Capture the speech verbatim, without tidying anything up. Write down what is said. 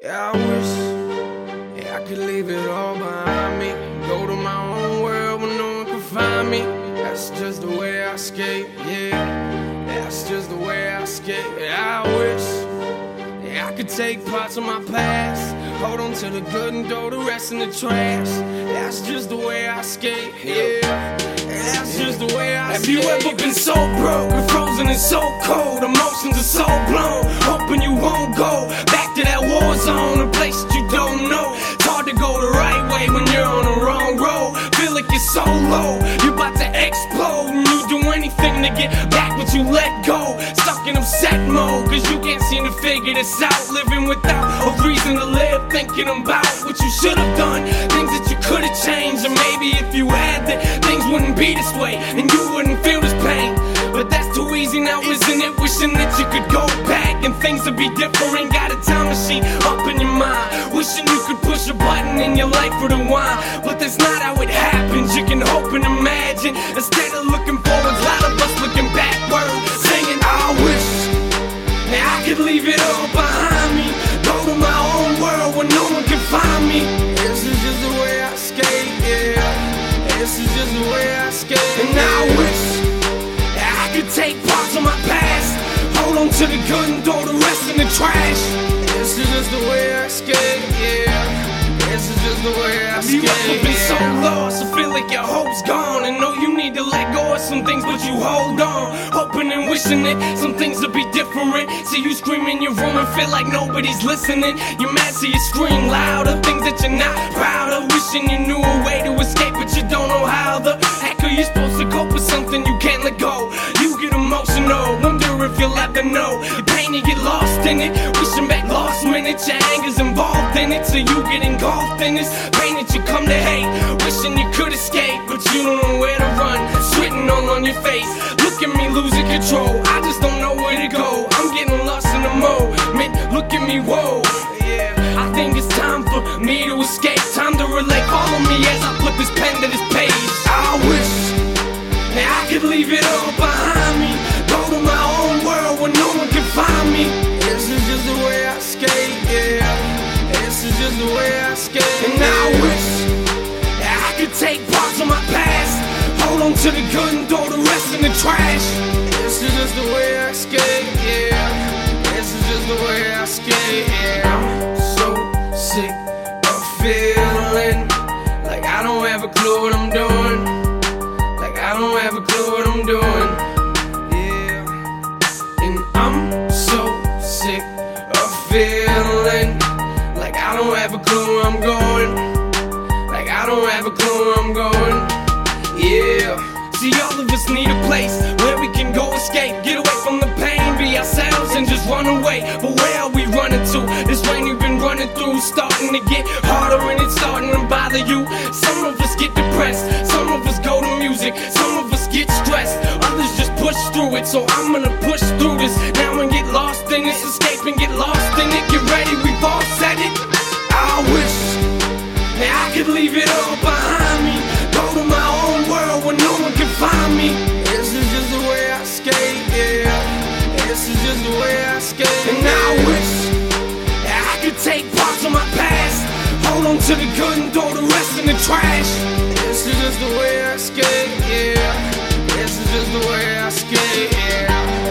Yeah, I wish, yeah, I could leave it all behind me. Go to my own world where no one can find me. That's just the way I skate, yeah. That's just the way I skate. Yeah, I wish, yeah, I could take parts of my past, hold on to the good and throw the rest in the trash. That's just the way I skate, yeah. That's just the way I Have skate. you ever been so broke and frozen and so cold? Emotions are so blown, hoping you won't go back to that war zone, a place that you don't know. It's hard to go the right way when you're on the wrong road. Feel like you're so low, you're about to explode, and you do anything to get back what you let go. Stuck in upset mode, cause you can't seem to figure this out. Living without a reason to live, thinking about what you should have done, things that you could have changed. And maybe if you had that, things wouldn't be this way, and you wouldn't feel this pain. But that's too easy now, isn't it? Wishing that you could go back and things would be different. Got a time machine up in your mind, wishing you could push a button in your life for the wine. But that's not how it happens. You can hope and imagine, instead of looking forwards, a lot of us looking backwards, singing I wish now I could leave it all behind me, go to my own world where no one can find me. This is just the way I skate, yeah. This is just the way I skate. And I wish that I could take parts of my past, hold on to the good and throw the rest in the trash. This is just the way I skate, yeah. This is just the way I Have skate. you ever been so yeah. lost, I feel like your hope's gone, and know you need to let go of some things, but you hold on, hoping and wishing that some things will be different. See you scream in your room and feel like nobody's listening. You're mad so you scream louder, things that you're not proud of, wishing you knew a way to escape, but you don't know how. The heck are you supposed to cope with something you can't let go? You get emotional, wonder if you'll ever know the pain, you get lost in it, wishing back lost minutes. Your anger's involved in it, so you get engulfed in this pain that you come to hate, wishing you could escape, but you don't know where to run. It's written all on your face, look at me losing control, I just don't know where to go. I'm getting lost in the moment, look at me, whoa. Yeah. I think it's time for me to escape, time to relate, follow me as I put this pen to this page. I wish now I could leave it all behind me, go to my own world where no one can find me. This is just the way I skate, yeah. This is just the way I skate. And I wish that I could take parts of my past, hold on to the good and throw the rest in the trash. This is just the way I skate, yeah. This is just the way I skate, yeah. I'm so sick of feeling like I don't have a clue what I'm doing, like I don't have a clue what I'm doing, yeah. And I'm so sick of feeling like I don't have a clue where I'm going, like I don't have a clue where I'm going, yeah. See, all of us need a place where we can go escape, get away from the pain, be ourselves and just run away. But where are we running to? This rain you've been running through, starting to get harder and it's starting to bother you. Some of us get depressed, some of us go to music, some of us get stressed, others just push through it. So I'm gonna push through this now and get lost in this, escape and get lost in it. Get ready, we've all said it. I wish now I could leave it all behind me, go to my own world where no one can find me. This is just the way I skate, yeah. This is just the way I skate. And I wish that I could take parts of my past, hold on to the good and throw the rest in the trash. This is just the way I skate, yeah. This is just the way I skate, yeah.